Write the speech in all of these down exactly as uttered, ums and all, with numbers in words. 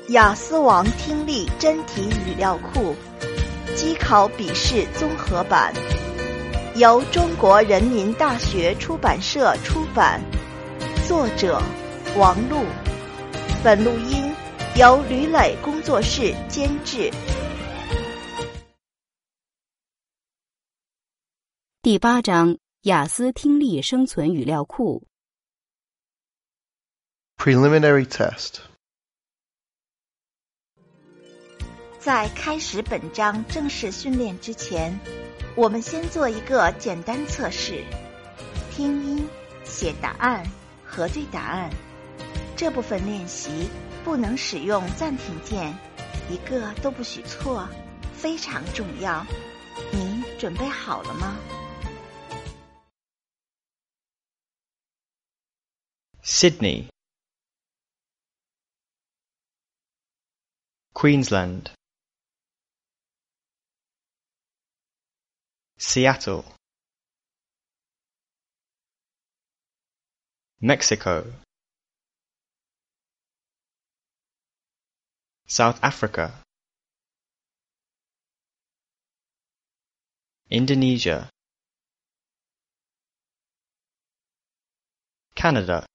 雅思王听力真题语料库机考笔试综合版，由中国人民大学出版社出版，作者王璐。本录音由吕磊工作室监制。 第八章雅思听力生存语料库 Preliminary test. 在开始本章正式训练之前，我们先做一个简单测试：听音、写答案、核对答案。这部分练习不能使用暂停键，一个都不许错，非常重要。你准备好了吗？ Sydney, Queensland, Seattle, Mexico, South Africa, Indonesia, Canada,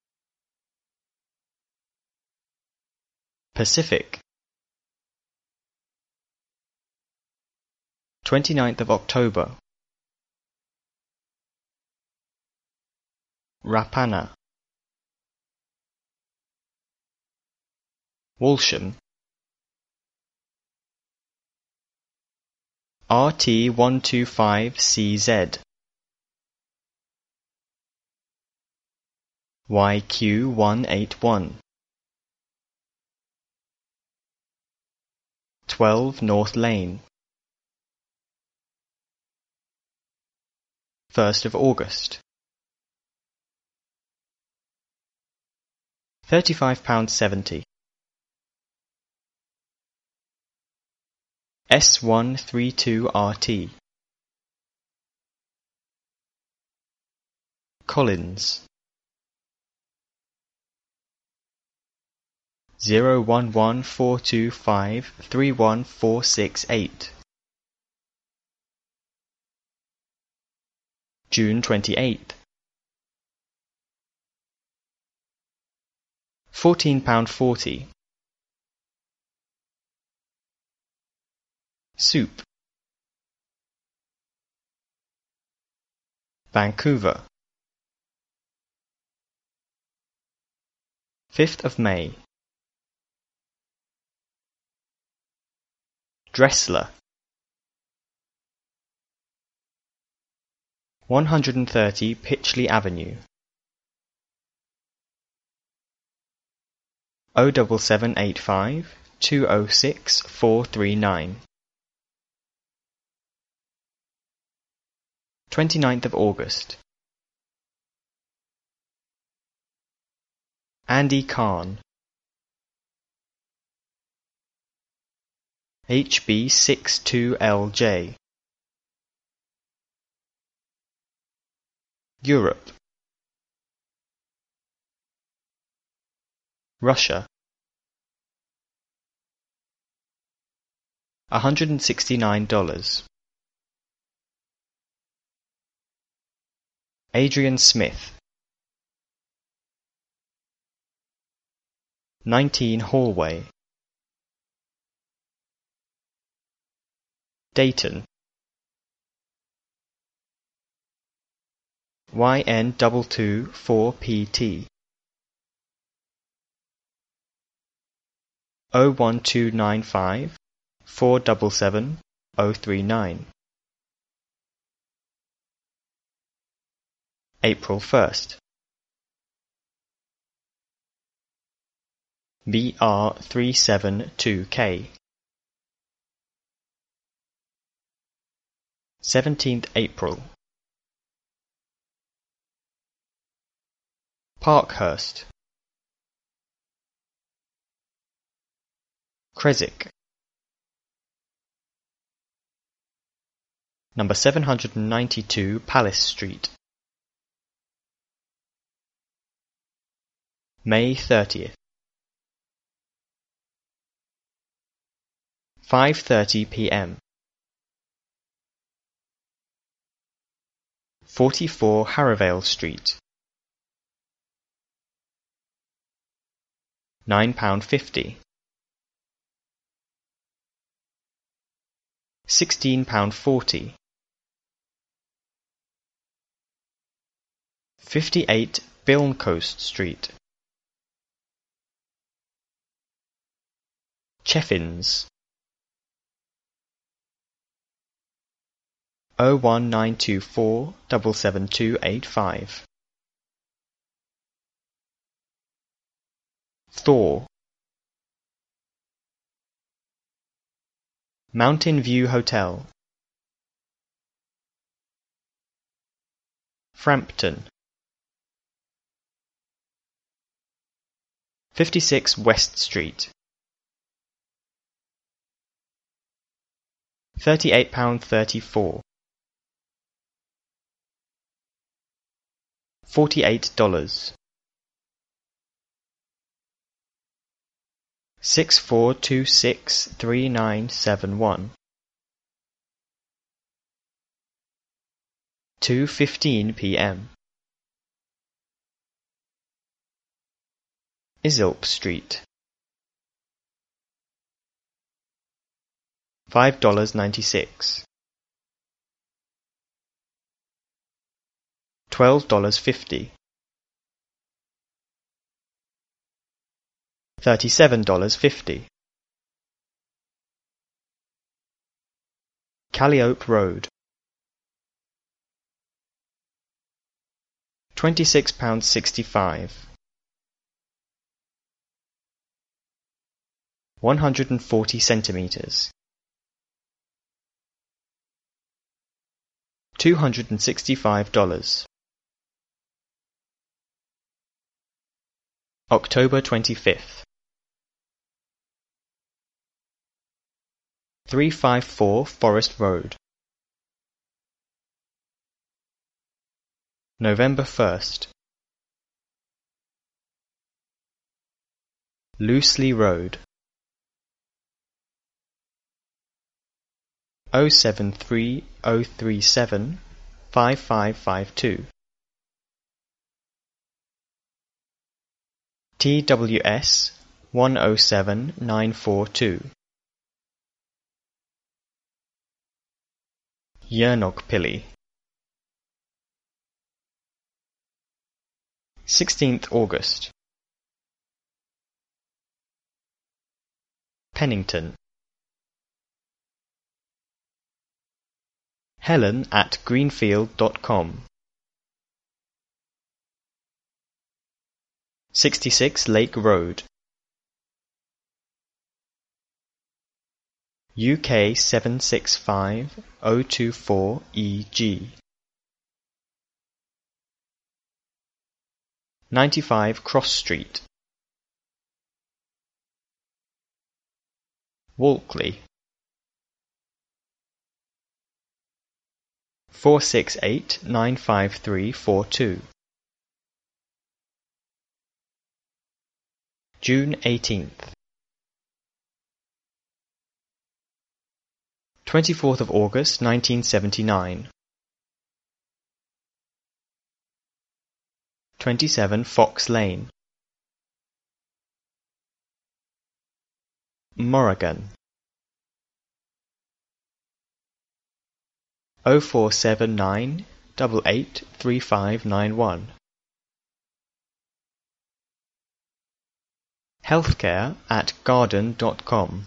Pacific. twenty-ninth of October. Rapana, Walsham, R T one two five C Z, Y Q one eight one, twelve North Lane, first of August. thirty-five pounds seventy. S one three two R T. Collins. zero one one four two five three one four six eight. June twenty-eighth. fourteen pounds forty. Soup. Vancouver. fifth of May. Dressler. one hundred thirty Pitchley Avenue. O seven seven eight five two oh six four three nine. twenty-ninth of August. Andy Khan. H B six two L J. Europe. Russia. one hundred sixty-nine dollars. Adrian Smith. nineteen Hallway. Dayton. Y N two two four P T. O one two nine five four seven seven oh three nine. April first. V R three seven two K. seventeenth April. Parkhurst. Creswick. Number seven hundred ninety-two Palace Street. May thirtieth. five thirty p m forty-four Harrowvale Street, nine pounds fifty. sixteen pounds forty. fifty-eight Bilncoast Street, Cheffins, oh one nine two four seven seven two eight five. Thor, Mountain View Hotel, Frampton, fifty-six West Street, thirty-eight pounds thirty-four. Forty-eight dollars. Six four two six three nine seven one. Two fifteen p m. Islip Street. Five dollars ninety six. Twelve dollars fifty. Thirty-seven dollars fifty. Calliope Road. Twenty-six pounds sixty-five. One hundred and forty centimeters. Two hundred and sixty-five dollars. October twenty-fifth. Three five four Forest Road. November first. Loosely Road. oh seven three oh three seven five five five two. T W S one oh seven nine four two. Yernogpilly. sixteenth August. Pennington. Helen at greenfield dot com. sixty-six Lake Road. U K seven six five oh two four E G. ninety-five Cross Street. Walkley. four six eight nine five three four two. June eighteenth. twenty-fourth of August nineteen seventy-nine. twenty-seven Fox Lane. Morrigan. oh four seven nine eight eight three five nine one. Healthcare at garden dot com.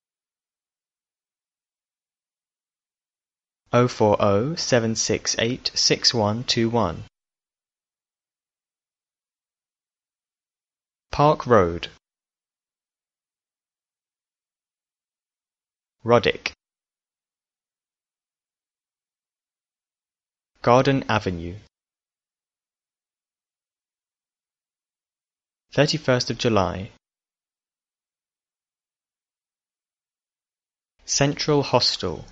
oh four oh seven six eight six one two one. Park Road. Roddick. Garden Avenue. thirty-first of July. Central Hostel.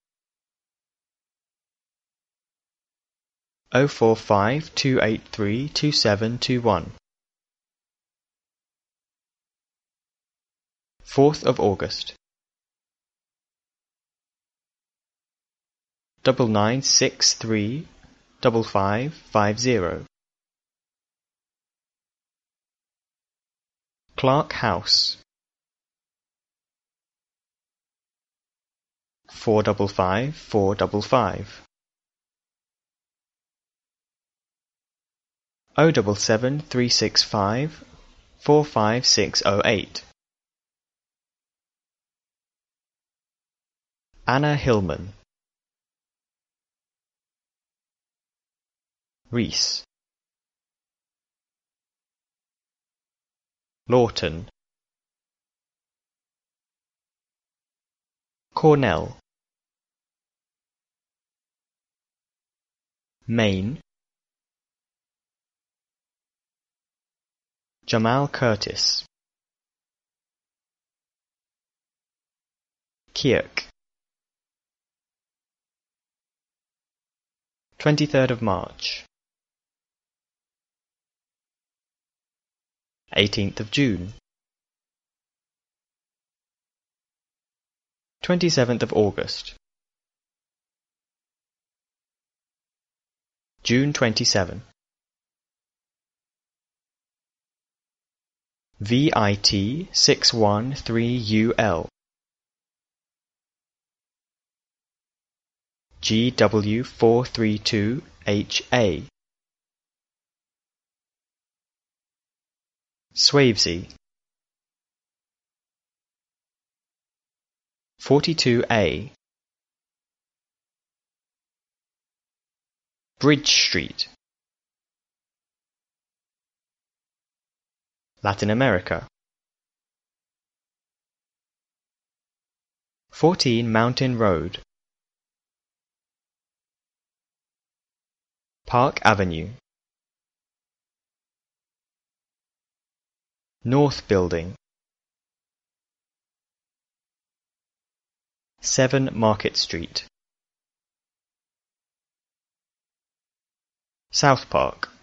oh four five two eight three two seven two one. fourth of August. double nine six three double five five zero. Clark House, four double five four double five. O double seven three six five four five six oh eight. Anna Hillman, Reese, Lawton, Cornell, Maine, Jamal Curtis, Kirk. twenty-third of March, eighteenth of June, twenty-seventh of August, June twenty-seventh. V I T six one three U L, G W four three two H A, Swavesey, forty-two A, Bridge Street, Latin America, fourteen Mountain Road, Park Avenue, North Building, seven Market Street, South Park.